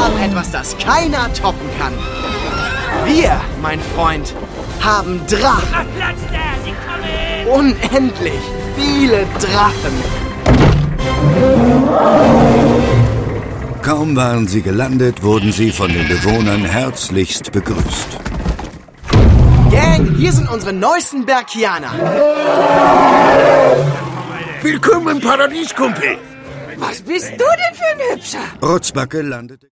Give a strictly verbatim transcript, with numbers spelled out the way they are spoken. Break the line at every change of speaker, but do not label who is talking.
haben etwas, das keiner toppen kann. Wir, mein Freund, haben Drachen.
Platz da, sie kommen!
Unendlich viele Drachen.
Kaum waren sie gelandet, wurden sie von den Bewohnern herzlichst begrüßt.
Gang, hier sind unsere neuesten Berkianer.
Willkommen im Paradies, Kumpel.
Was bist du denn für ein Hübscher?
Rotzbacke landete...